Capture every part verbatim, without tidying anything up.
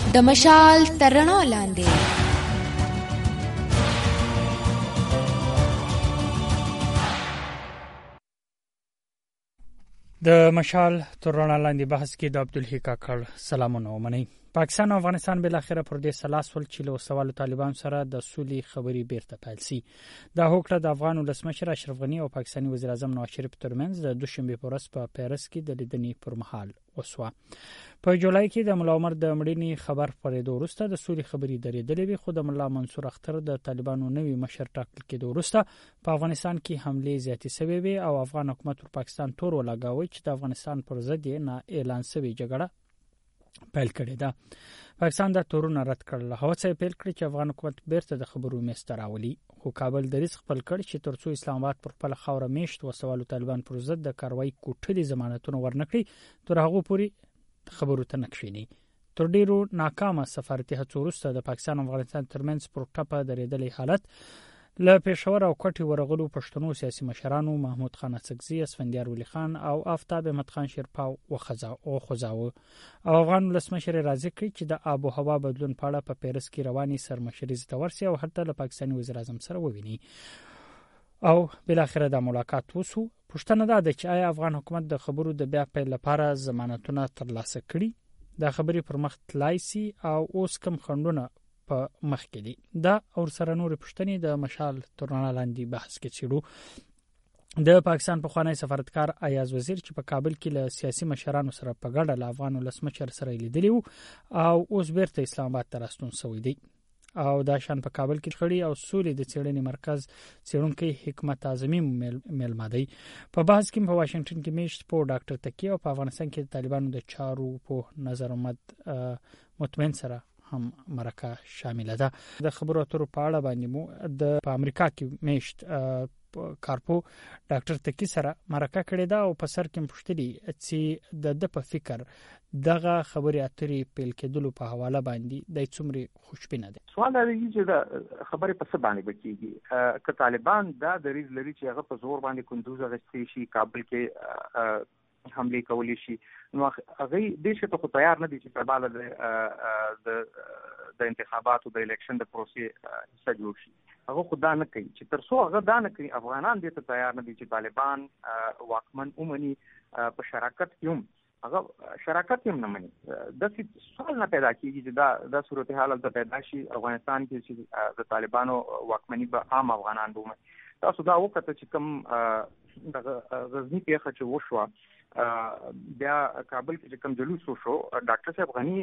د مشال تر رڼا لاندې. د مشال تر رڼا لاندې بحث کې د عبدالحی کاکړ سلامونه ومنئ. پاکستان او افغانستان بل اخره پر دې سلاس ول چې له سوالو طالبان سره د سولې خبري بیرته پیل سي. دا هوکړه د افغان ولسمشر اشرف غنی او پاکستاني وزیر اعظم نواز شریف ترمنځ د دوشنبه په ورځ په پیرس کې د لیدنې پر مهال وسوه. په جولای کې د ملا عمر د مړینې خبر پرېدو وروسته د سولې خبري درېدلې وي، خو د ملا منصور اختر د طالبانو نوي مشر ټاکل کېدو وروسته په افغانستان کې حمله زیاتې شوې وي او افغان حکومت پر پاکستان تور ولګاوي چې د افغانستان پر ضد یې نه اعلان شوی جګړه پیل کړې ده. پاکستان دا تورونه رد کړل. هڅه پیل کړې چې افغان حکومت بیرته د خبرو میسته راولي، خو کابل د ریسک خپل کړ چې ترڅو اسلام آباد پر خپل خوره میشت وسوالو طالبان پر ضد د کاروایی کوټلي ضمانتونه ورنکړي تر هغه پورې خبرو ته نکښینی. تر ډیرو ناکامه سفارتي هڅو وروسته د پاکستان او افغانستان ترمنځ پر ټپه درېدلې حالت له پېښور او کوټي ورغلو پښتنو سیاسي مشرانو محمود خان اسکزي، اسفندیار ولی خان او آفتاب احمد خان شیرپاو وخزاو او افغان ولسمشر راضي کړ چې د آب او هوا بدلون په اړه په پیرس کې رواني سرمشري زتورسي او حتی له پاکستاني وزیر اعظم سره وویني او بل اخر د ملاقات وسو. پښتنه دا ده چې آیا افغان حکومت د خبرو د بیا پیل لپاره ضمانتونه ترلاسه کړي؟ دا خبرې پر مخ تلای سي او اوس کم خندونه په مخ کې دي. دا او سره نور پښتني د مشال تر رڼا لاندې بحث کې چیرو د پاکستان په خوانی سفارتکار ایاز وزیر چې په کابل کې له سیاسي مشرانو سره په ګډه له افغان ولسمشر سره لیدلی او اوس بیرته اسلام آباد ته راستون شوی دی او دا شان په کابل کې خړی او سولې د څېړنې مرکز څېړونکو حکمت اعظمي ملمدي په بحث کې په واشنگټن کې میشت په ډاکټر تکی او په افغانستان کې طالبانو د چارو په نظر مد مطمئن سره هم مرکه شامل ده. د خبرو اترو په اړه باندې مو د په امریکا کې میشت کارپو ډاکټر تکی سره مرکه کړې ده او په سر کې پښتلي چې د د په فکر دغه خبري اترې پیل کېدلو په حواله باندې د څومره خوشبینه ده. سوال دا دی چې د خبرې په څه باندې بکیږي که طالبان دا دریز لري چې هغه په زور باندې کندوز غشتي شي، کابل کې حمله کولی شي، نو هغه د شته خو تیار نه دي چې په بالا د د انتخاباتو د الیکشن د پروسې حصہ جوړ شي. هغه خدا نه کوي چې ترڅو هغه دا نه کوي افغانان دې ته تیار نه دي چې طالبان واکمن اومني په شراکت کې هغه شراکت هم نه مني. د سوال نه پیدا کیږي چې دا د صورتحال ته پیدا شي افغانستان کې چې د طالبانو واکمني به عام افغانان دومره. تاسو دا وکړه چې کوم د غزنی پیښه چې وشوه بیا کابل کې کوم جلوس وشو، ډاکټر صاحب غنی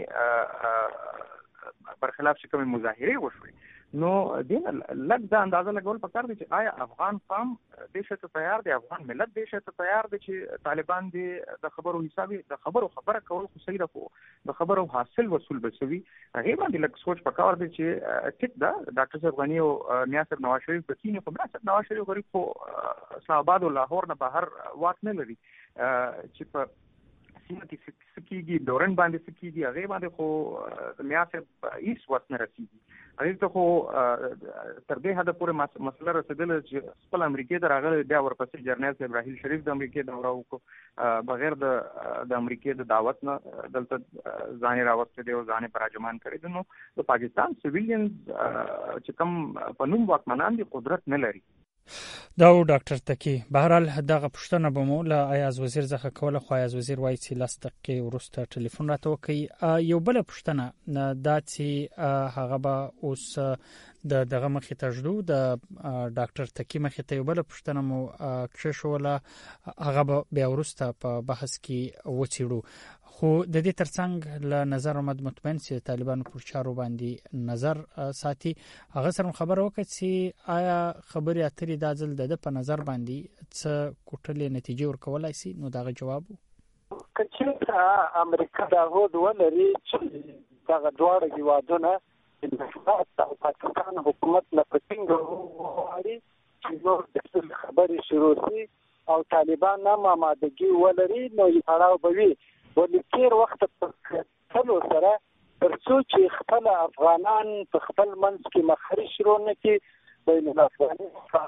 برخلاف چې کوم مظاهره وشوي، نو دین لږ دا اندازه لګول پکار دي چې آیا افغان قوم د شته تیار دی، افغان ملت د شته تیار دی چې طالبان دي د خبرو حسابي د خبرو خبره کول خو صحیح ده، د خبرو حاصل وصول بسوي هغه باندې لږ سوچ پکار دي چې ټیک ده. ډاکټر صاحب غنی او نیاصر نواز شریف په کینه په نیاصر نواز شریف غریب خو اسلام آباد او لاهور نه بهر واک نه لري چې په سیمه کې سکیږي دورن باندې سکیږي هغه باندې خو میاسه هیڅ وخت نه رسیږي. هغه ته خو تر دې حد پورې مسله رسیدله چې خپل امریکای ته راغلی بیا ورپسې جرنیل صاحب راحیل شریف د امریکای دوره وکړو بغیر د د امریکای د دعوت نه دلته ځان راوستي دی او ځان پراجمان کړی دی. نو د پاکستان سیویلین چې کوم په نوم واکمنان دي قدرت نه لري. دا ډاکټر تکی بهرحال دغه پښتنه به مو له ایاز وزیر څخه کوله، خو ایاز وزیر وایي چې لاس دقیقې وروسته ټلیفون راته وکړي. یو بل پښتنه دا چې هغه به اوس د دغه مخې ته ژدو د ډاکټر تکی مخې ته یو بل پښتنه مو کښښوله، هغه به بیا وروسته په بحث کې وڅېړو. خو د دې ترڅنګ له نظر آمد مطمئن چې طالبانو پر چارو باندې نظر ساتي. هغه سره خبره وکړه چې آیا خبرې اترې دا ځل د په نظر باندې څه کوټلې نتیجې ورکولای شي؟ نو دغه جواب که چېرته امریکا دا هوډ ولري چې دغه دواړه هېوادونه او پاکستان حکومت له په ټینګه وغواړي چې نور د خبرې شروع شي او طالبان هم آمادګي ولري، نو یې پړاو به وي. ولې تېر وخت په کتلو سره تر څو چې خپل افغانان په خپل منځ کې مخري شروع نه کړي، بین الافغاني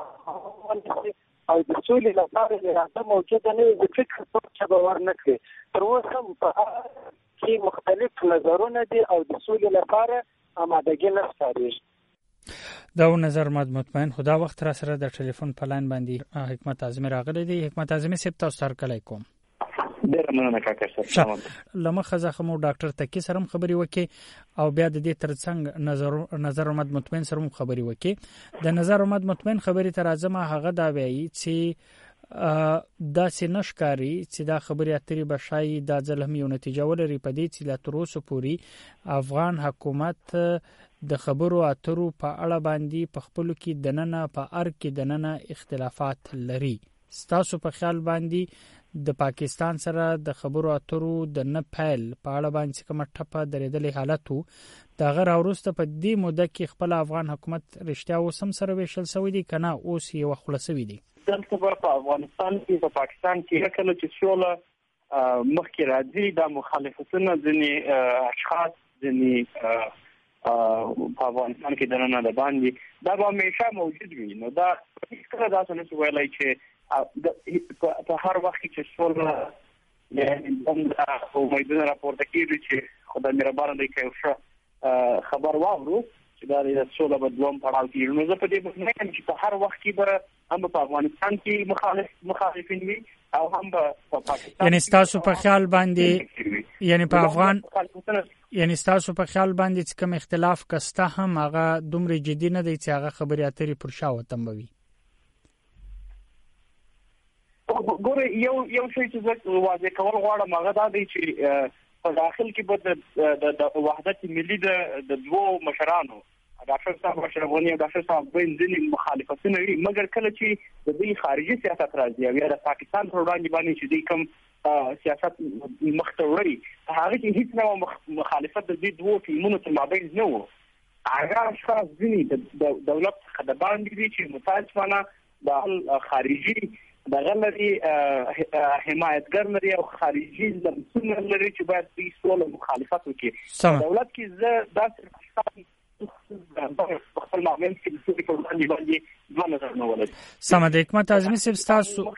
او د سولې لپاره اراده موجوده نه وي، د فکر څه به ور نه کړي. تر اوسه هم په کې مختلف نظرونه دي او د سولې لپاره آمادګي نه ښکارېږي. دا و نظر ماد مطمئن خدا وخت را سره د ټلیفون په لاین باندې حکمت اعظمي راغلی دی. حکمت اعظمي صاحب تاسو سره کلی کوم. ډیر مننه کاکا صاحب. لمخه زخم او ډاکټر تکی سره خبري وکي او بیا د دې ترڅنګ نظر نظر ماد مطمئن سره خبري وکي. د نظر ماد مطمئن خبري تر اعظم هغه دا وایي چې دا سینشکاری چې دا خبري اترې بشای د ځلهم یو نتیجه ولري په دې چې لا تر اوسه پوري افغان حکومت د خبرو اترو په اړه باندې په خپل کې دننه په ار کې دننه اختلافات لري. ستاسو په خیال باندې د پاکستان سره د خبرو اترو د نه پیل په اړه باندې کومه ټپه درېدلې حالت وو دا غیر اورسته په دې موده کې خپل افغان حکومت رښتیا وسم سره ویشل سوی دی کنه اوس یو خلاصوي دی؟ دلته په افغانستان کې په پاکستان کې کله چې شوله مخکې راځي د مخالفتونو ځینې اشخاص ځینې په افغانستان کې دننه د باندې دا به همیشه موجود وي. نو دا هیڅکله داسې نشي ویلی چې په هر وخت کې چې شوله یعنې امیدونه راپورته کېږي چې خدای مهربانه دی که یو ښه خبر واورو چې دا د سوله به دوام پړاو کېږي. نو زه په دې باندې یم چې په هر وخت کې به هم په افغانستان کې مخالف مخالفین وي او هم په پاکستان. یعنی تاسو په خیال باندې یعنی په افغان یعنی تاسو په خیال باندې چې کوم اختلاف کسته هم هغه دومره جدي نه دی چې هغه خبرې اترې پر شا وتموي؟ ګوره یو یو شی چې زه واضح کول غواړم هغه دا دی چې په داخل کې به د وحدت ملي د دوو مشرانو ډاکټر صاحب اشرف غنی او ډاکټر صاحب بین ځینې مخالفتونه وي مګر کله چې د دوی خارجي سیاست راځي او یا د پاکستان پر وړاندې باندې چې دوی کوم سیاست مخته وړي هغه کې هیڅ نه مخالفت د دې دوو ټیمونو تر مابین نه و. هغه اشخاص ځینې د دولت څخه د باندې دي چې متعصبانه د خارجي دغه لري حمایتګر لري او خارجي لمسونه لري چې باید دوی سوله مخالفت وکړي. دولت کې زه داسې خپل معامل کې د سولې په وړاندې باندې دوه نظرونه ولري. سمه ده. حکمت اعظمي صاحب ستاسو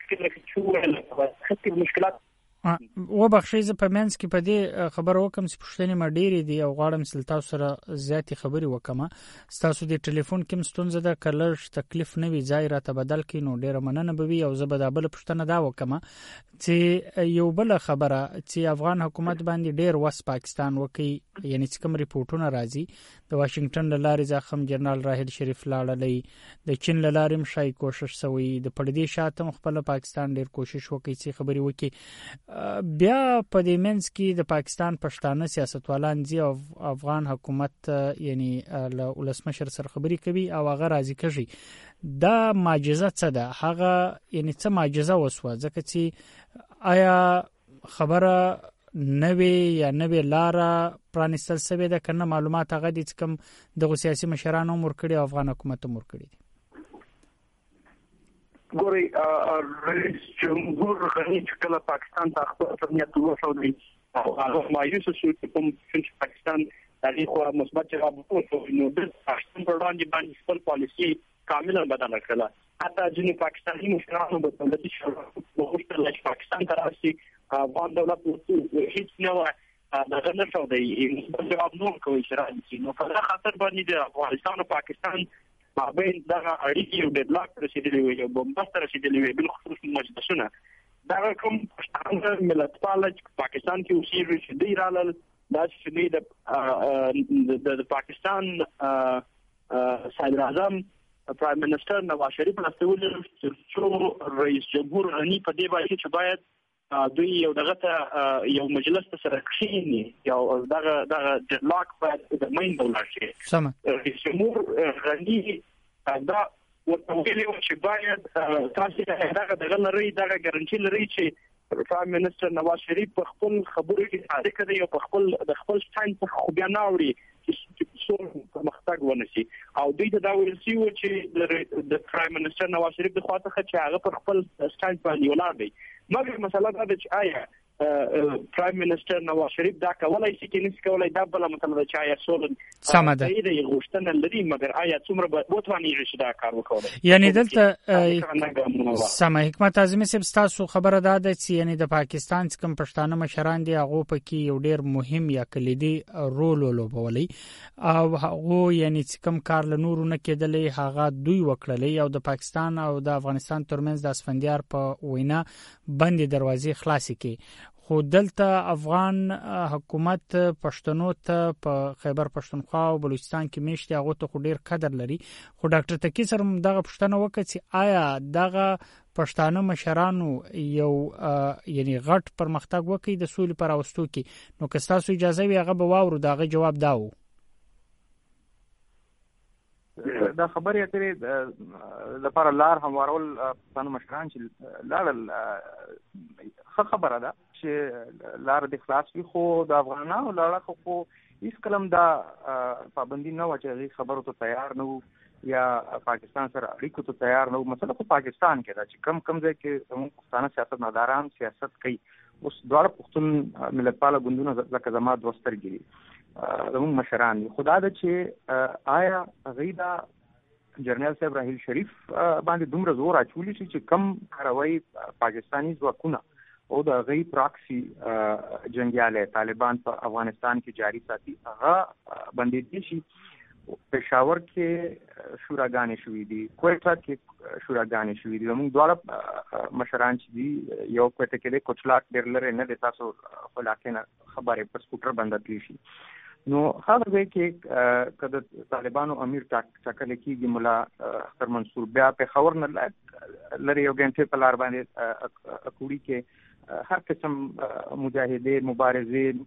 مشکلات و بخښي ز په منځ کې په دې خبر وکم چې پښتنې ما ډېری دي او غواړم چې تاسو سره زیاتې خبرې وکم. تاسو د ټلیفون کې مستونزه ده کلر تکلیف نه وي ځای راته بدل کړي نو ډېر مننه به وي او زه به د بل پښتنه دا وکم چې یو بل خبره چې افغان حکومت باندې ډېر وس پاکستان وکي یعنی چې کوم ریپورتونه راځي د واشنگټن له لارې ځخم جنرال راهیل شریف لاړلې د چین له لارې مشای کوشش سوی د پردي شاته خپل پاکستان ډېر کوشش وکړي چې خبري وکړي. بیا په دې منځ کې د پاکستان پښتانه سیاستوالان زی او افغان حکومت یعنی له ولسمشر سره خبري کوي او هغه راضي کوي. دا معجزه څه ده؟ هغه یعنی څه معجزه وسوه ځکه چې آیا خبره نوې یا نوې لاره پرانستل شوې ده کنه معلومات هغه دي چې کوم د سیاسي مشرانو مرکړي او افغان حکومت مرکړي دي؟ ګوري رئیس جمهور غنی چې کله پاکستان ته خپل امنیت وښودي او هغه مایوس شو چې کوم چې پاکستان دغه خو مثبت جواب ورکړ نو د پاکستان پر وړاندې باندې خپل پالیسي کاملا بدل کړه. حتی ځینې پاکستاني مشرانو په دولتي شورا وغوښتل چې پاکستان ته راشي افغان دولت هیڅ نه دغه نه شو دی مثبت جواب نو کوي چې راځي. نو په هغه خاطر باندې د افغانستان او پاکستان مابین دغه اړیکې یو ډیډلاک رسیدلی وي یو بمبست رسیدلی وي بل خصوص مجلسونه دا کوم پښتانه ملتپال چې پاکستان کې اوسېږي چې دی رالل دا چې د پاکستان صدر اعظم پرایم منسٹر نواز شریف راستول چې رئیس جمهور غنی په دې باندې چې باید دوی یو دغه ته یو مجلس ته سره کښیني یو دغه دغه ډیډلاک باید د مین دولت شي. سمه رئیس جمهور غنی دا ورته ویلي چې باید تاسو دغه دغه لري دغه ګارانټي لري چې پرایم منسٹر نواز شریف په خپل خبرو کې صادق دی او په خپل د خپل سټاین په خو بیا ناوړي چې څو پرمختګ ونشي او دوی ته دا ویل شي چې د پرایم منسٹر نواز شریف د خواته چې هغه په خپل سټاین باندې ولاړ دی. مګر مسله دا ده چې آیا پرایم منسٹر نواز شریف دا کولای شي چې نس کولای دا بل مثلا د چا یرسول سم ده د غوښتنه لري مګر آیا څومره به وتواني چې دا کار وکړي یعنی دلته سم حکمت اعظم صاحب تاسو خبره ده چې یعنی د پاکستان څخه پښتانه مشران دي هغه پکې یو ډیر مهم یا کلیدي رول ولوبولي او هغه یعنی کوم کار له نورو نه کېدلې هغه دوی وکړلې او د پاکستان او د افغانستان ترمنځ د اسفندیار په وینا بندي دروازې خلاصې کړي خو دلته افغان حکومت پښتنو ته په خیبر پښتونخوا او بلوچستان کې میشتي هغه ته ډیر قدر لري خو ډاکټر تکی سره دغه پښتنه وکړي چې آیا دغه پښتانه مشرانو یو یعنی غټ پرمختګ وکړي د سولې پر اوستو کې نو که تاسو اجازه وي هغه به واورو دغه جواب داو دا خبرې اترې لپاره لار هموارول پښتانه مشران چې لاړل ښه خبره ده چې لار د خلاص وي خو د افغانانو لاره خو هیڅ کلم دا پابندي نه و چې خبرو ته تیار نه وو یا پاکستان سره اړیکو ته تیار نه وو مثلا په پاکستان کې دا چې کم کم ځای کې زموږ پښتانه سیاست مداران سیاست کوي اوس دواړه پښتون ملتپاله ګوندونه لکه زما دوه سترګې دي زموږ مشران دي خدا ده چې آیا غیدا جنرال صاحب راحیل شریف باندې دومره زور اچولی شي چې کم کاروي پاکستاني ځواکونه او د غي پراکسي جنگیاله طالبان په افغانستان کې جاری ساتي هغه باندې دي شي پېښور کې شوراګانې شوې دي کوټه کې شوراګانې شوې دي موږ دواړه مشران چې دي یو کوټه کې د کوچلاک ډېر لري نه د تاسو خلاکینه خبره پر سکوټر باندې شي نو خبره ده کې کله طالبانو امیر ټاکل کېږي مولا اختر منصور بیا په خبر نه لري یو غنټه په لار باندې اکوړي کې هر قسم مجاهدین مبارزین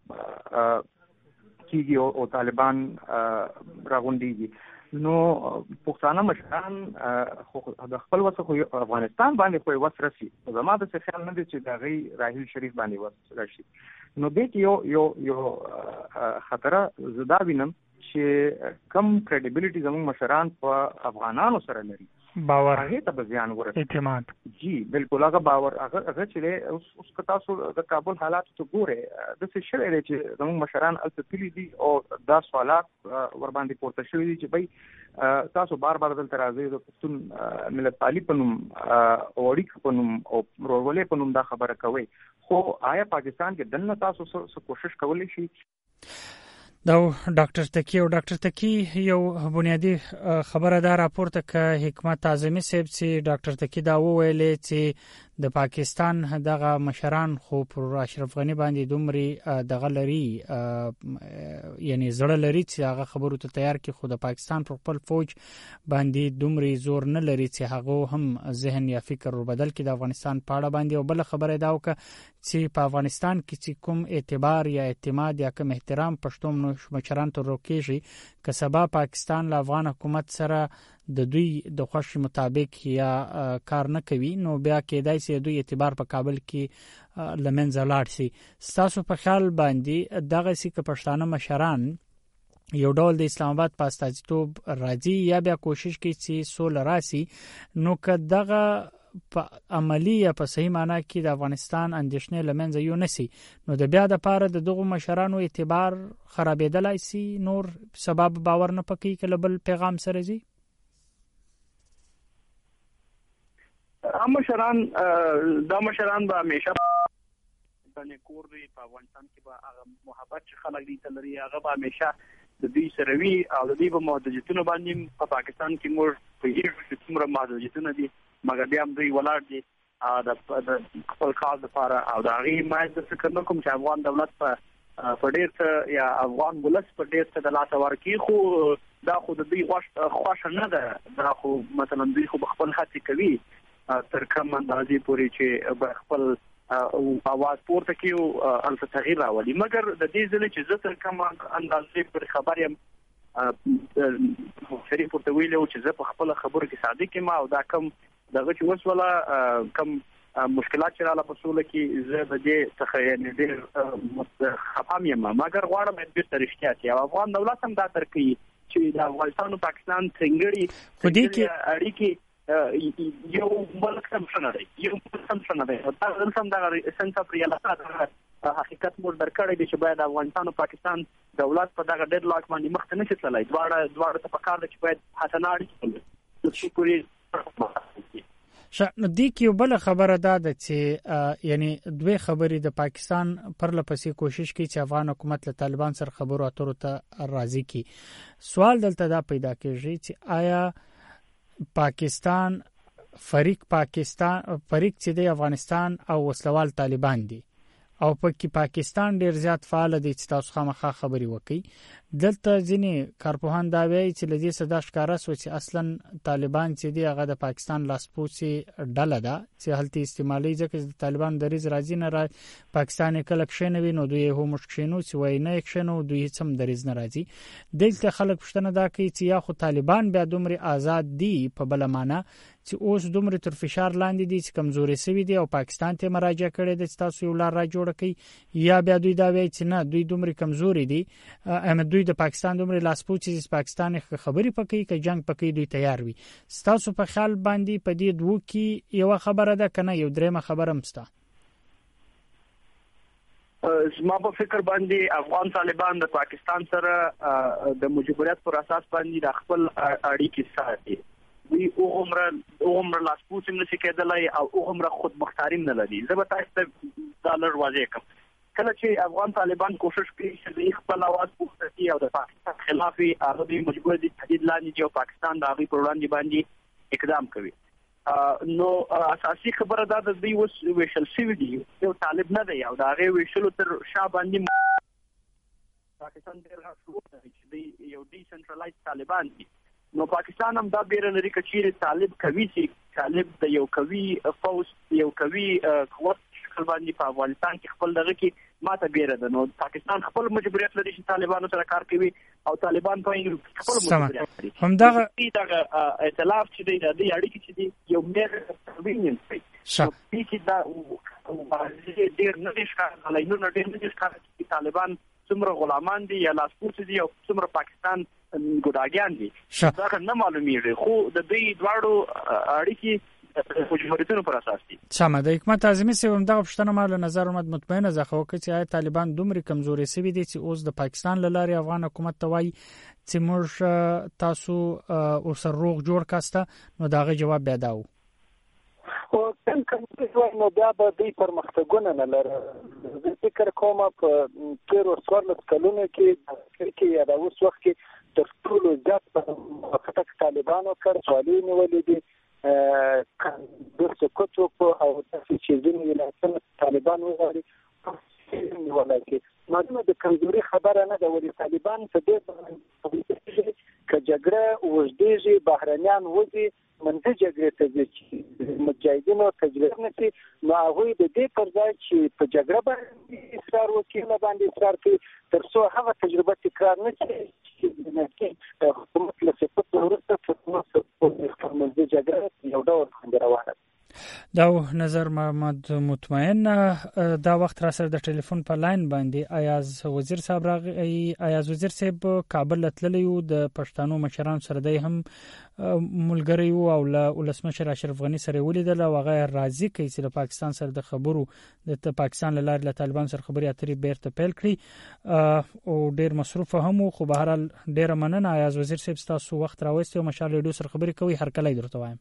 کېږي او طالبان راغونډيږي نو پښتانه مشران د خپل وسه خو افغانستان باندې خو وسرسي زما د څه خیال نه دي چې دا غي راحیل شریف باندې وسرسي نو د یو یو یو خطر زدا وینم چې کم کریډیبিলিټي زموږ مشران په افغانانو سره لري باور هغه ته ځان ورته اعتماد جی بالکل هغه باور هغه هغه چې اوس اوس تاسو د کابل حالات ته ګوره د څه شوی دی چې زموږ مشران التفلی دي او دا سوالات ور باندې پورته شوی دي چې بای تاسو بار بار دلته راځي د پښتون ملت پالی پنوم او اړیک پنوم او ورولې پنوم دا خبره کوي خو آیا پاکستان کې دنه تاسو څه کوشش کولی شي دا ډاکټر تکی او ډاکټر تکی یو بنیادی خبره ده راپورته ک حکمت اعظمي صاحب چې ډاکټر تکی دا وویلې چې د پاکستان دغه مشران خو پر اشرف غنی باندې دومره دغه لري یعنی زړه لري چې هغه خبرو ته تیار کی خو د پاکستان پر خپل فوج باندې دومره زور نه لري چې هغه هم ذهن یا فکر ور بدل کی د افغانستان پاړه باندې او بل خبره دا وک چې په افغانستان کې چې کوم اعتبار یا اعتماد یا کوم احترام پښتون مشران ته روکیږي که سبا پاکستان له افغان حکومت سره د دوی د خوښ مطابق یا کار نه کوي نو بیا کېدای شي دوی اعتبار په کابل کې لمنځه لاړ شي تاسو په خیال باندې دغه سي که پښتانه مشران یو ډول د اسلام آباد په استازیتوب راځي یا بیا کوشش کوي چې سول راسي نو که دغه په عملی یا په صحیح معنی کې د افغانستان اندیشنې لمنځه یو نسی نو د بیا د پاره د دغه مشرانو اعتبار خرابېدلای شي نور سبب باور نه پکې کله بل پیغام سره زی مشران دا مشران به همیشه باندې کور دی په افغانستان کې به هغه محبت چې خلک دي تلري هغه به همیشه د دوی سره وي او د دوی په محدودیتونو باندې په پاکستان کې موږ په هیڅ څومره محدودیتونه دي مګر بیا هم دوی ولاړ دي د خپل کار لپاره او د هغې حمایت د فکر نه کوم چې افغان دولت په په ډېر څه یا افغان ولس په ډېر څه د لاسه ورکړي خو دا خو د دوی خوښه نه ده دا خو مثلا دوی خو خپل هڅې کوي تر کوم اندازې پورې چې خپل اواز پورته کوي او البته تغییر راولي مګر د دې ځل چې زه تر کوم اندازې پر خبر یم شریف ورته ویلو چې زه په خپل خبرو کې صادق یم او دا کوم دغه چې وسوله کوم مشکلات چې رااله په سوله کې زه د دې څخه یعنې ډېر خفه یم مګر غواړم بیرته رښتیا شي او افغان دولت هم دا درک کوي چې د افغانستان او پاکستان څنګهړي خو دې کې اړیکې یو ملک هم څه نه دی یو ملک هم څه نه دی دا دلته هم دغه سنس اف ریالټي حقیقت موږ درکړی دی چې باید افغانستان او پاکستان دولت په دغه ډېډ لاک باندې مخته نشي تللی دواړه دواړه ته پکار ده چې باید حسنه اړیکې ولري څو پورې نو دې کې یو بل خبره ده چې یعنی دوه خبرې د پاکستان پر لپسې کوشش کوي چې افغان حکومت له طالبان سره خبرو اترو ته راضي کړي. سوال دلته دا پیدا کېږي چې آیا پاکستان فریق پاکستان فریق چې د افغانستان او وسلوال طالبان دي او پکې پاکستان ډیر زیات فعال دي چې تاسو خامخا خبري وکي دلته ځینې کارپوهان دا وایي چې لدې صدا ښکارا سو چې اصلا طالبان چې دی هغه د پاکستان لاسپوڅي ډله ده چې هلته استعمالي ځکه چې طالبان دریز راځي نه را پاکستان کله کښینوي نو دوی هم مشکښینو چې وای نه کښینو دوی هم دریز نه راځي دلته خلک پښتنه دا کوي چې یا خو طالبان بیا دومره آزاد دي په بل معنا چې اوس دومره تر فشار لاندې دي چې کمزوري سوي دي او پاکستان ته مراجعه کړي د تاسو یو لار را جوړ کړي یا بیا دوی دا وایي چې نه دوی دومره کمزوري دي احمد دوی د پاکستان دومره لاسپوڅي چې پاکستان خبري پکې کې جنگ پکې دوی تیار وي تاسو په خیال باندې په دې دوه کې یو خبره ده کنه یو درېمه خبره مستا زما په فکر باندې افغان طالبان د پاکستان سره د مجبوریت پر اساس باندې د خپل اړیکې ساتي وی او عمره او عمره لاسپوڅ نه شي کېدلای او عمره خود مختاری نه لري زه به تاسو ته ډالر واضح کوم کله چې افغان طالبان کوشش کوي چې د خپل आवाज پورته کړي او د پاکستان خلاف هغه د مجبور دي تهدید لاندې چې پاکستان د هغه پر وړاندې باندې اقدام کوي نو اساسي خبره دا د دوی وس ویشل شوی دی یو طالب نه دی او دا هغه ویشلو تر شا باندې پاکستان ډېر غوښتل چې دی یو ډي سنټرلایز طالبان دي نو پاکستان هم دا بیره لري چې طالب کوي چې طالب د یو کوي فوز یو کوي قوت شکل باندې په افغانستان کې خپل دغه کې ماته بیره ده نو پاکستان خپل مجبوریت لري چې طالبانو سره کار کوي او طالبان په خپل مجبوریت لري هم دا دغه ائتلاف چې دی د اړیکې چې دی یو مېر کنوینینس دی چې دا ډېر نه دي ښکار علاینو نه ډېر نه دي ښکار چې طالبان څومره غلامان دي یا لاسپوڅ دي او څومره پاکستان ګډاګیان دي دا نه معلومیږي خو د دوی دواړو اړیکې مجبوریتونو پر اساس دي سمه د حکومت اعظمي سیوم دغه پښتنه مال نظر اومد مطمئنه ځخه وکړي چې طالبان دومره کمزوري سوي دي چې اوس د پاکستان لاري افغان حکومت ته وایي چې موږ تاسو او سر روغ جوړ کاسته نو داغه جواب بیا داو او څنګه چې نو بیا به د پرمختګونه نه لري فکر کوم په تیرو څوارلس کلونو کې کې یا د اوس وخت کې تر ټولو زیات په خطر طالبانو کار سوالي نیولې دي د سکوتو او تاسو چې ځینې ولایتونه طالبان وغواړي نیولای کې ماده د کمزوري خبره نه ده ولې طالبان په دې باندې ک جګړه وژديږي بهرنیان وځي منځ جګړه ته ځي مجاهدینو تجربه نشي نو هغه د دې پر ځای چې په جګړه باندې اصرار وکړي باندې اصرار کوي تر څو هغه تجربه تکرار نشي چې حکومت له سقوط وروسته حکومت په منځ جګړه یو ډول خندروانه دا نظر محمد مطمئن دا وخت را سره د ټلیفون په لاین باندې ایاز وزیر صاحب راغی ایاز وزیر صاحب کابل تللی و د پښتنو مشران سره د هم ملګری او ولسمشر اشرف غنی سره ولیدل او هغه راضي کوي چې د پاکستان سره د خبرو د پاکستان لاره له طالبان سره خبري اترې بیرته پیل کړي او ډیر مصروف هم خو به هر حال ډیر مننه ایاز وزیر صاحب تاسو وخت راوستي او مشال ریډیو سره خبري کوي هر کله درته وایم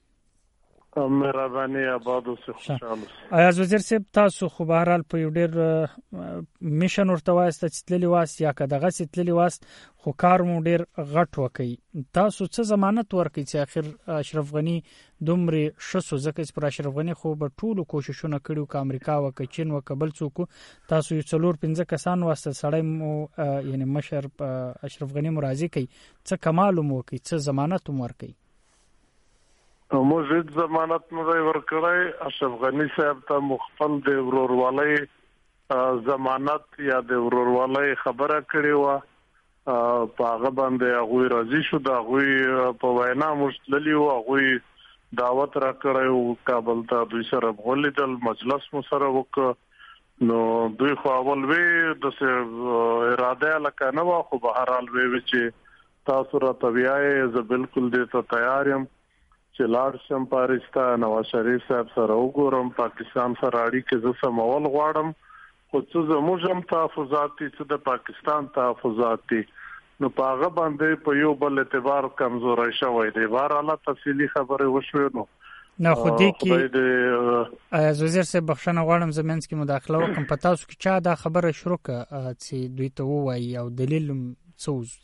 مهرباني آباد اوسه خوشاله ایاز وزیر صاحب تاسو خو به هر حال په یو ډیر میشن ورته واسطه چتللی واس یا کداغه چتللی واس خو کار مو ډیر غټ وکي تاسو څه ضمانت ورکړي چې اخر اشرف غنی دومره شسو ځکه چې پر اشرف غنی خو به ټولو کوششونه کړیو ک امریکا او ک چین او کبل څوک تاسو یو څلور پنځه کسان واسطه سړی مو یعنی مشر اشرف غنی مرضی کوي څه کمال مو کوي څه ضمانت مو ورکړي موجود ضمانت مې ورکړی اشرف غنی صاحب ته مخفل د ورورولۍ ضمانت یا د ورورولۍ خبره کړې و په هغه باندې هغه راضي شو دا هغه په وینا مشتللی و هغه دعوت را کړو کابل ته دوی سره ولیدل مجلس مو سره وک نو دوی خو اول وی د اراده لکه نه و خو به هر حال وی چې تاسو را طبيعي ز بالکل دې ته تیار یم چې لاړ شم پاریس ته نواز شریف صاحب سره وګورم پاکستان سره اړیکې زه سمول غواړم خو څه زموږ هم تحفظات دي څه د پاکستان تحفظات دي نو په هغه باندې په یو بل اعتبار کمزوري شوی دی بهرحال تفصیلی خبره وشوه نو نه خو دې کې ایاز وزیر صاحب بخښنه غواړم زمونږ کې مداخله وکم په تاسو کې چا دا خبره شروع کړه چې دوی ته وایي او دلیل څه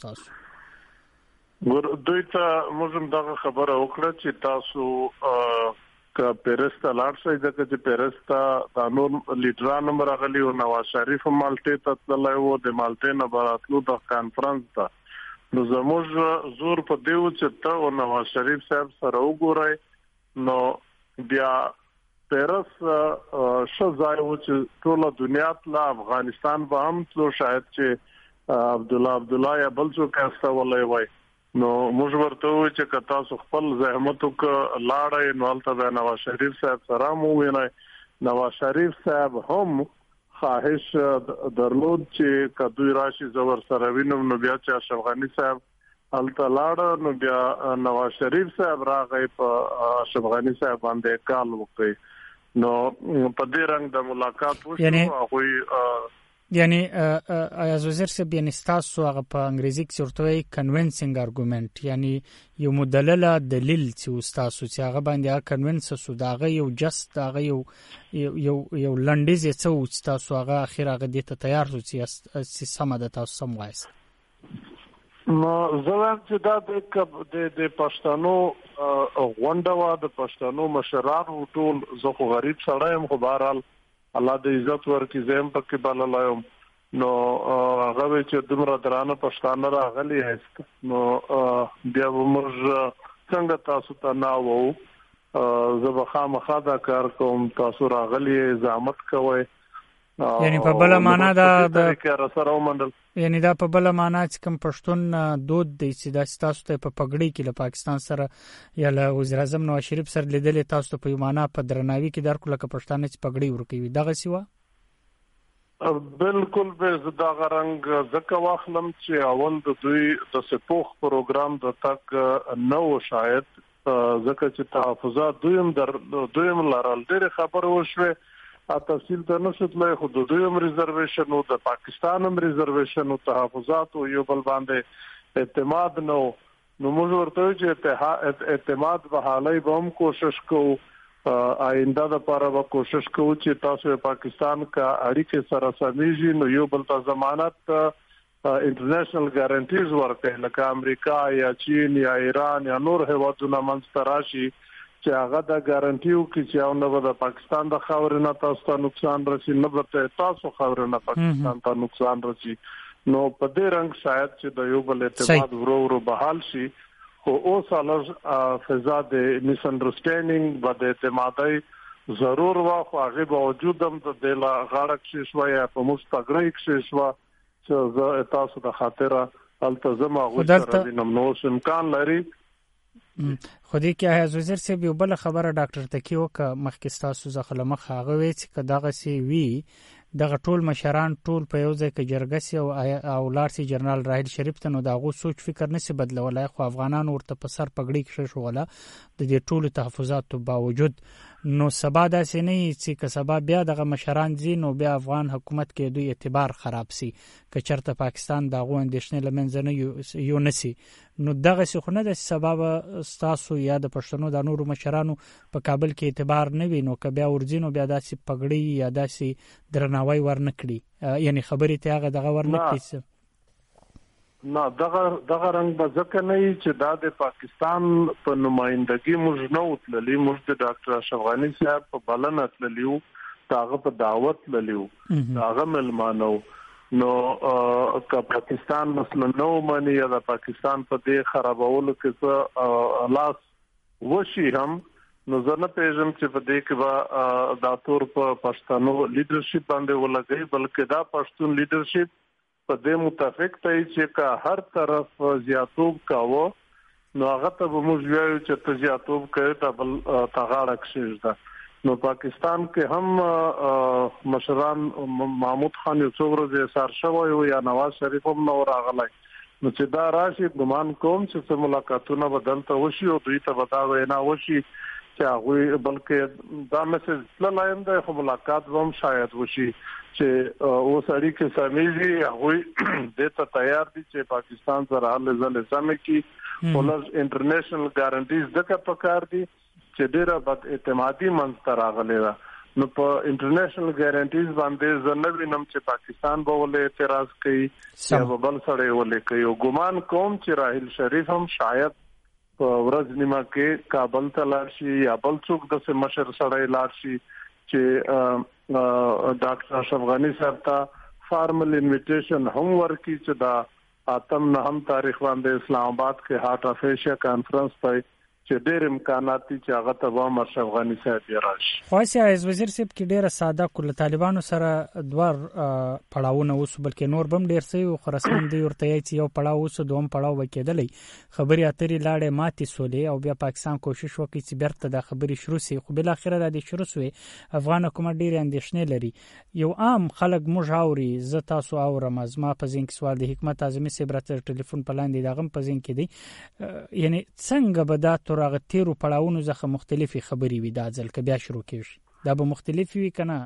تاسو ور دوی ته موږ دغه خبره وکړه چې تاسو ک پیرستا لاړ شئ ځکه چې پیرستا د نور لیډرانو مرغلي او نواز شریف مالټه ته تللی وو د مالټې نه براتلو د کانفرنس ته نو زموږ زور په دیو چې ته او نواز شریف صاحب سره وګورئ نو بیا پیرس شزای و چې ټول دنیا ته افغانستان به هم تلو شاید چې عبد الله عبد الله یا بل څوک استولای وای نو موږ ورته و چې تاسو خپل زحمت وک لاړې نو البته نواز شریف صاحب سره مو وینای نواز شریف صاحب هم خواهش درلود چې کدوې راشي زور سره وینم نو بیا چې اشرف غنی صاحب الته لاړ نو بیا نواز شریف صاحب راغی په اشرف غنی صاحب باندې کال وکړي نو په دې رنګ د ملاقات وشو هغه یعنی ایاز وزیر صاحب یعنی تاسو هغه په انګریزي کې ورته کنوینسینګ ارګومنت یعنی یو مدلل دلیل چې تاسو چې هغه باندې کنوینس سو داغه یو جست داغه یو یو یو لنډیز چې تاسو هغه اخر هغه د ته تیار شو چې سم د تاسو سم وایس نو زلم چې دا د د پښتنو غونډه د پښتنو مشرانو ټول زه خو غریب سړی یم خو بهرحال الله د عزت ورکړي زم پکې بللایم نو هغه چې دومره درانه پښتانه راغلي هست نو بیا موږ څنګه تاسو ته ناوو زه به خامخا دا کار کوم تاسو راغلي زحمت کوئ یعنی په بل معنا دا د کار سره ومندل یعنی دا په بل معنا چې کوم پښتون دود دی چې د تاسو ته په پګړی کې له پاکستان سره یا له وزیر اعظم نواز شریف سره لیدل تاسو ته په معنا په درناوي کې درکو لکه پښتانه چې پګړی ورکوي دغه سیوا بالکل به دا غرنګ زکه واخلم چې اول د دوی د سپوخ پروګرام د تک نو شاید زکه چې تحفظات دویم در دویم لارل ډېر خبر وشوه ا تفصیل ته نشټلې خو د دویم ریزرویشن او د پاکستان هم ریزرویشن او تحفظات او یو بل باندې اعتماد نو نو موږ ورته چې اعتماد به حالای به هم کوشش کوو آینده لپاره به کوشش کوو چې تاسو پاکستان کا اړیکې سره سمېږي نو یو بل ته ضمانت انټرنیشنل ګارانټیز ورکړي لکه امریکا یا چین یا ایران یا نور هیوادونه منځ راشي چې هغه د ګارانټیو کې چې او نو د پاکستان د خاورې نه تاسو ته نقصان رسي نه به تاسو خاورې نه پاکستان ته نقصان رسي نو په دې رنګ شاید چې د یو بل اعتماد ورو ورو بحال شي خو اوس هغه فضا د میس انډرستانډینګ به د اعتمادي ضرور وا خو هغه باوجود هم د دلا غاړه کې شوی په مستقری کې شوی چې تاسو د خاطره التزام غوښتل دي نو امکان لري خو دې کې ایاز وزیر صاحب یو بل خبره ډاکټر تکي وکه مخکې تاسو ځخه مخ هغه وی چې دغه سی وی دغه ټول مشران ټول په یو ځای کې جرګسي او او لارسي جنرال راحیل شریف ته نو دغه سوچ فکر نشي بدلولای خو افغانان ورته په سر پګړی کې شوله د دې ټولو تحفظاتو باوجود نو سبا داسې نه چې که سبا بیا دغه مشران زی نو بیا افغان حکومت کې دوی اعتبار خراب سي که چرته پاکستان دغه اندیشنه لمنځ نه یو نسی نو دغه څه خو نه د سبب تاسو یا د پښتنو د نورو مشرانو په کابل کې اعتبار نه وي نو که بیا ورځینو بیا داسې پګړی یا داسې درناوی ورنکړي یعنی خبرې ته هغه دغه ورنکړي نه دغه دغه رنګ به ځکه نه چې دا د پاکستان په نمائندګي موږ نه وتللی موږ د ډاکټر اشرف غنی صاحب په بلنه تللیو داغه په دعوت تللیو داغه ملمانو نو که پاکستان مثلا نو مانی یا د پاکستان په دې خرابولو کې لاس وشي هم نو زنه پېژم چې په دې کې با د تور په پښتنو لیدرشپ باندې ولګي بلکې دا پښتون لیدرشپ په دې متفق دی چې که هر طرف زیاتوب کاوه نو هغه ته به موږ وایو چې ته زیاتوب کوي ته بل تغاړه کښېږده نو پاکستان کې هم مشران محمود خان یو څو ورځې سار شوی یا نواز شریف هم نو راغلی نو چې دا راشي ګمان کوم چې ملاقاتونه بدلته وشي او دوی ته ودا وینا وشي چې هغه بلکې دا مسج لایم د ملاقات هم شاید وشي چې اوس اړیکې سمېږي هغه د ته تیار دي چې پاکستان سره حل ځل سم کی ولر انټرنیشنل ګارانټیز دغه پکار دي چې ډیره بد اعتمادي منځ راغلي ده. نو په انټرنیشنل ګارانټیز باندې ځنوي نم چې پاکستان به ولې اعتراض کوي یا بل سره ولې کوي او ګمان کوم چې راحیل شریف هم شاید په ورځ نیمه کې کابل ته لاړ شي یا بل څوک د مشر سره لاړ شي چې ډاکټر اشرف غنی صاحب ته فارمل انویټیشن هم ورکړي چې دا اتم نه هم تاریخ باندې اسلام آباد کې هارت اف ایشیا کانفرنس په چې ډېر امکانات دي چې هغه ته به اشرف غنی صاحب راشي. خاصه عز وزیر صاحب کې ډېر ساده کول طالبانو سره دوار پړاوونه اوس بلکې نور بم ډېر سي او خراسان دی ورته چې یو پړاو اوس دوم پړاو وکیدلې خبري اترې لاړې ماتي سولې او بیا پاکستان کوشش وکړي چې بیرته د خبري شروع سي خو بل اخر د دې شروع سوې افغان حکومت ډېر اندېښنې لري. یو عام خلک موږ اوري ز تاسو اورم از ما په ځین کې سوال د حکمت اعظمي صاحب راته ټلیفون پلاندې دغه په ځین کې دی یعنی څنګه به دا راغ تیرو پړاوونو ځخه مختلفي خبري وي دا ځل کې بیا شروع کیږي دا به مختلفي وي کنه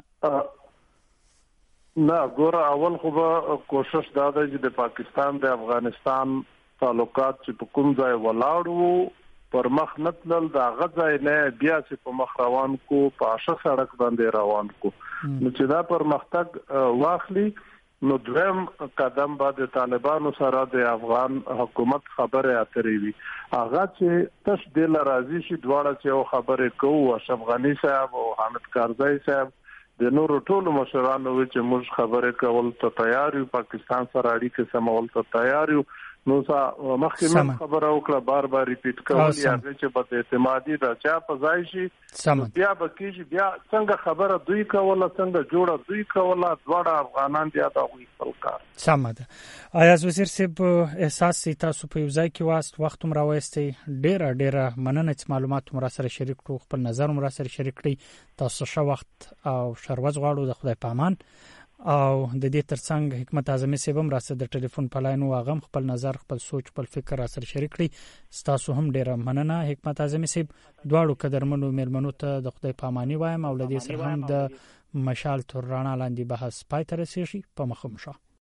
نه ګوره اول خو به کوشش دا دی چې د پاکستان د افغانستان تعلقات چې په کوم ځای ولاړو پر مخ نتلل دا غځای نه بیا چې په مخ روان کو په اشه سړک باندې روان کو نو چې دا پر مختګ واخلي نو دویم قدم بعد طالبانو سره د افغان حکومت خبره اترې وي هغه چې تش د لرازي شي دواړه چې خبره کوو اشرف غنی صاحب او حامد کارزای صاحب د نور ټولو مشرانو چې موږ خبره کول ته تیار یو پاکستان سره اړیکې سمول ته تیار یو نو څه مخکې خبره وکړه بار بار ریپیټ کول یا چې په اعتمادي دا چا په ځای شي بیا به کېږي بیا څنګه خبره دوی کوله څنګه جوړه دوی کوله دواړه افغانان بیا دا وي فلکار سم ده. آیا وزیر صاحب احساس تاسو په یو ځای کې واست وخت هم راوستي ډیره ډیره مننه چې معلومات مو را سره شریک کړو خپل نظر مو را سره شریک کړی تاسو شو وخت او شروز غواړو د خدای پامان او د دې ترڅنګ حکمت اعظمي صاحب هم راسه د ټلیفون په لاین واغم خپل نظر خپل سوچ خپل فکر را سره شریک کړي تاسو هم ډیره مننه حکمت اعظمي صاحب دواړو قدرمنو میلمنو ته د خدای پاماني وایم او لدې سره هم د مشال تر رڼا لاندې بحث پای ته رسیږي په مخه مشه.